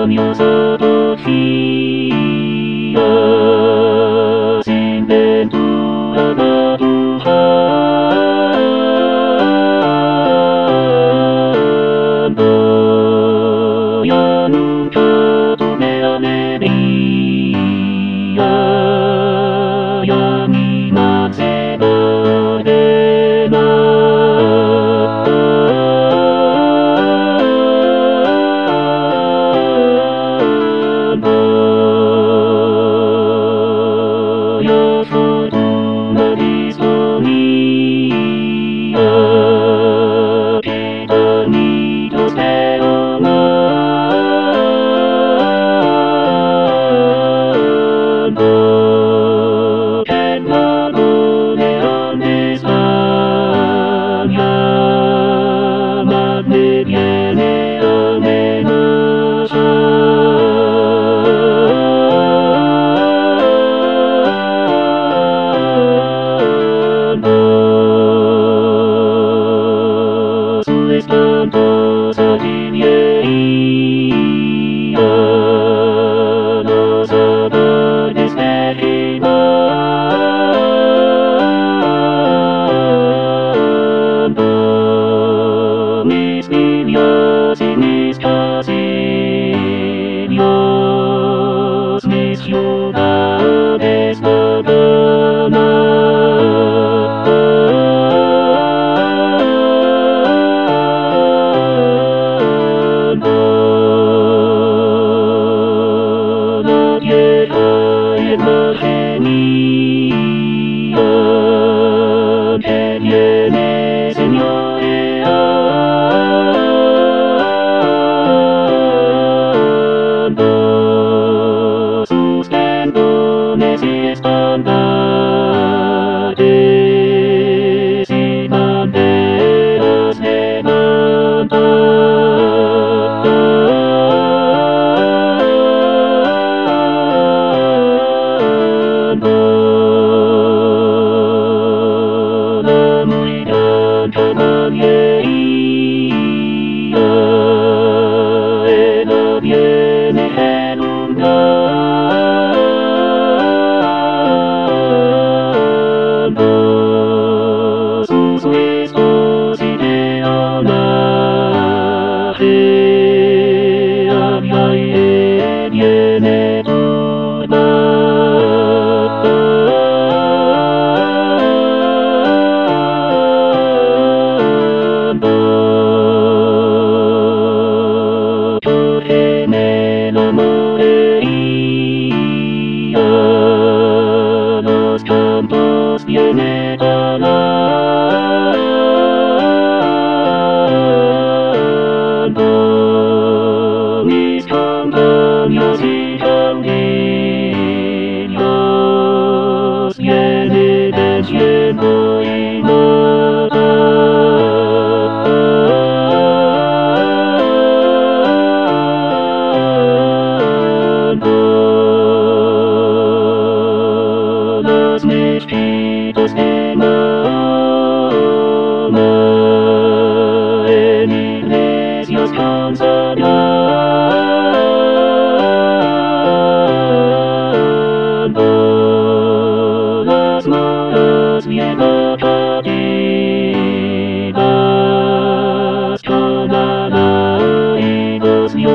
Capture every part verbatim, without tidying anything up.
よさとひや新伝とあなとはんだやぬかとめあめりややみませばれなTanto sabinieria no saber desesperimando mis niños y mis casillos, mis ciudades paganas. Que viene, Señor, ando sus pendones y estandartes y banderas viene enundando sus huesos y de homenaje había y viene los campos viene ganando mis campañas y caudillos viene venciendo y matando mezquitas de Mahoma en iglesias consagrando las moras bien acativas con alaídos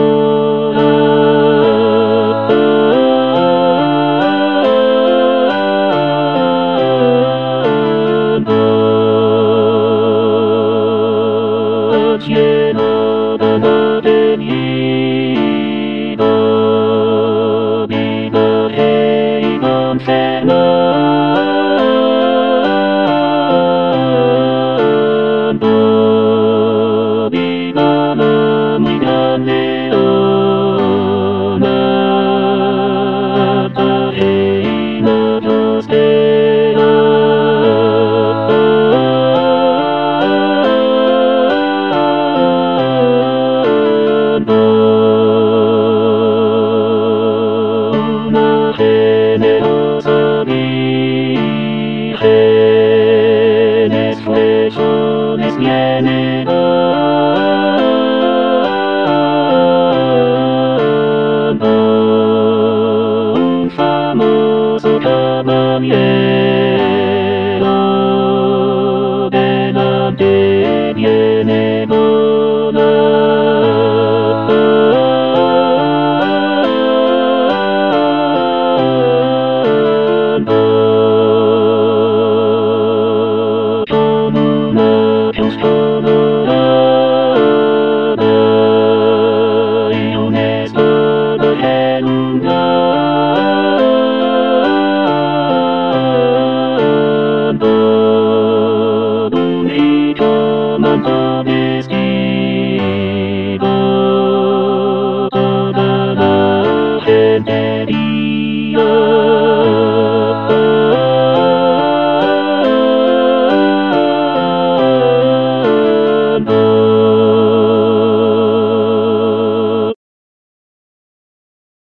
lleno de vida, viva y con Fernando, viva la muy grande leona, Cartagena costera. No nacimiento.